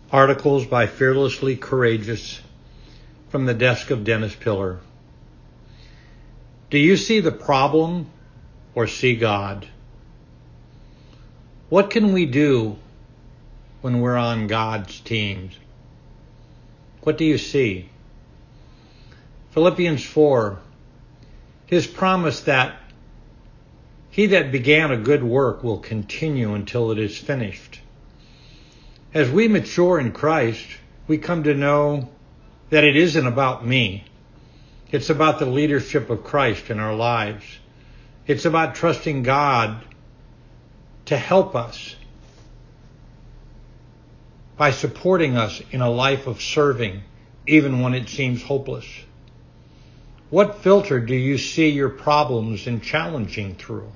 Articles by Fearlessly Courageous from the desk of Dennis Pillar. Do you see the problem or see God? What can we do when we're on God's teams? What do you see? Philippians 4, his promise that he that began a good work will continue until it is finished. As we mature in Christ, we come to know that it isn't about me. It's about the leadership of Christ in our lives. It's about trusting God to help us by supporting us in a life of serving, even when it seems hopeless. What filter do you see your problems and challenging through?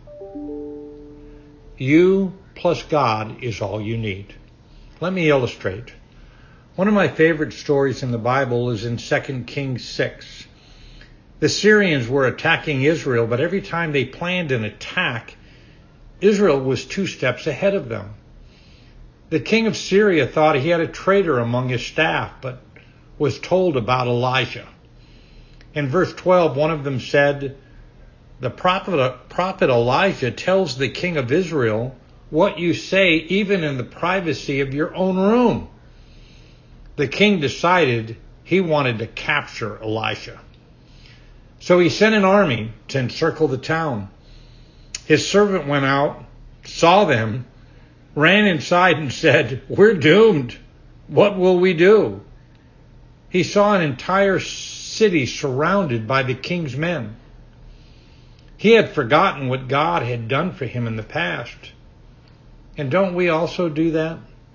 You plus God is all you need. Let me illustrate. One of my favorite stories in the Bible is in 2 Kings 6. The Syrians were attacking Israel, but every time they planned an attack, Israel was 2 steps ahead of them. The king of Syria thought he had a traitor among his staff, but was told about Elijah. In verse 12, one of them said, "The prophet Elijah tells the king of Israel what you say even in the privacy of your own room." The king decided he wanted to capture Elisha. So he sent an army to encircle the town. His servant went out, saw them, ran inside and said, "We're doomed. What will we do?" He saw an entire city surrounded by the king's men. He had forgotten what God had done for him in the past. And don't we also do that?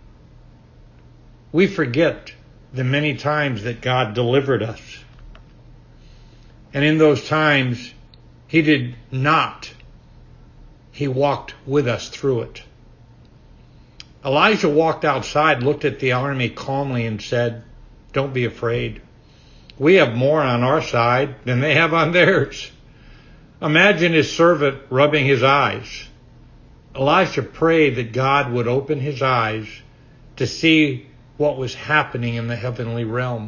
We forget the many times that God delivered us. And in those times, He did not. He walked with us through it. Elijah walked outside, looked at the army calmly and said, "Don't be afraid. We have more on our side than they have on theirs." Imagine his servant rubbing his eyes. Elisha prayed that God would open his eyes to see what was happening in the heavenly realm.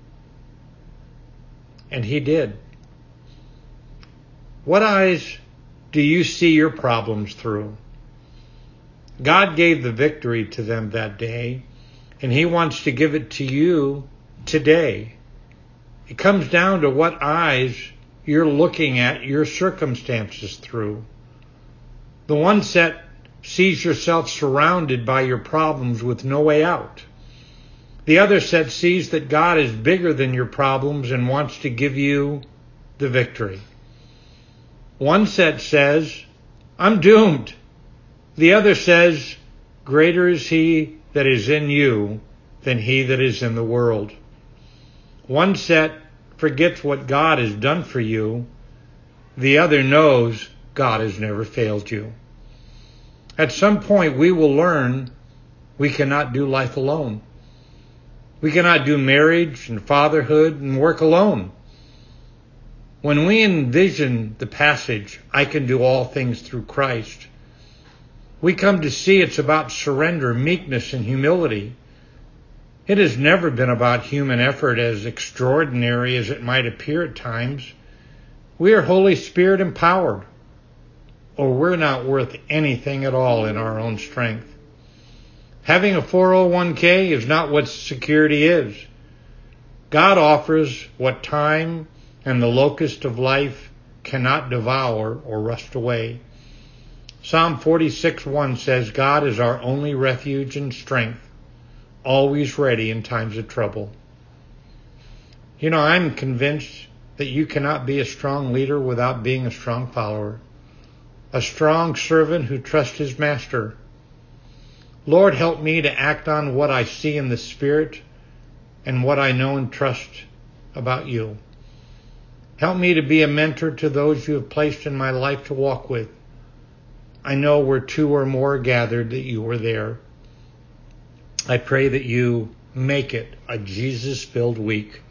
And he did. What eyes do you see your problems through? God gave the victory to them that day, and He wants to give it to you today. It comes down to what eyes you're looking at your circumstances through. The one set sees yourself surrounded by your problems with no way out. The other set sees that God is bigger than your problems and wants to give you the victory. One set says, "I'm doomed." The other says, "Greater is He that is in you than he that is in the world." One set forgets what God has done for you. The other knows God has never failed you. At some point, we will learn we cannot do life alone. We cannot do marriage and fatherhood and work alone. When we envision the passage, "I can do all things through Christ," we come to see it's about surrender, meekness, and humility. It has never been about human effort, as extraordinary as it might appear at times. We are Holy Spirit empowered, or we're not worth anything at all in our own strength. Having a 401k is not what security is. God offers what time and the locust of life cannot devour or rust away. Psalm 46:1 says, "God is our only refuge and strength, always ready in times of trouble." You know, I'm convinced that you cannot be a strong leader without being a strong follower, a strong servant who trusts his master. Lord, help me to act on what I see in the Spirit and what I know and trust about you. Help me to be a mentor to those you have placed in my life to walk with. I know where 2 or more are gathered that you are there. I pray that you make it a Jesus-filled week.